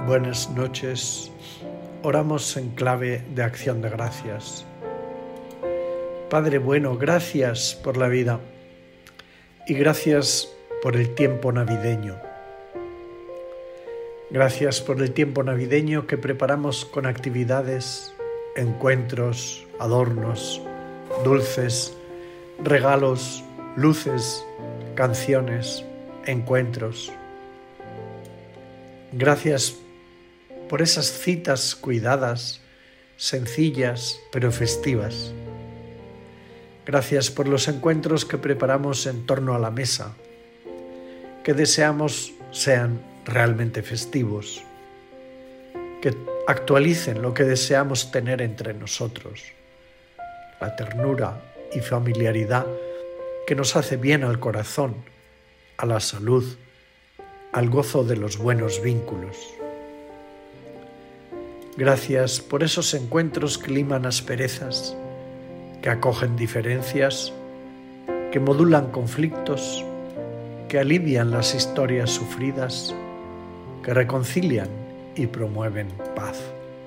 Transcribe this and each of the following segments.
Buenas noches. Oramos en clave de acción de gracias. Padre bueno, gracias por la vida y gracias por el tiempo navideño. Gracias por el tiempo navideño que preparamos con actividades, encuentros, adornos, dulces, regalos, luces, canciones, encuentros. Gracias por esas citas cuidadas, sencillas pero festivas. Gracias por los encuentros que preparamos en torno a la mesa, que deseamos sean realmente festivos, que actualicen lo que deseamos tener entre nosotros, la ternura y familiaridad que nos hace bien al corazón, a la salud, al gozo de los buenos vínculos. Gracias por esos encuentros que liman asperezas, que acogen diferencias, que modulan conflictos, que alivian las historias sufridas, que reconcilian y promueven paz.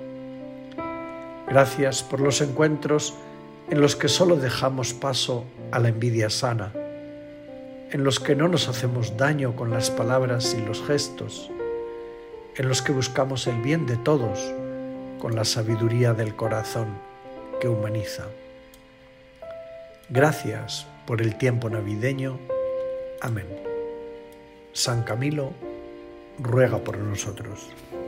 Gracias por los encuentros en los que solo dejamos paso a la envidia sana, en los que no nos hacemos daño con las palabras y los gestos, en los que buscamos el bien de todos con la sabiduría del corazón que humaniza. Gracias por el tiempo navideño. Amén. San Camilo ruega por nosotros.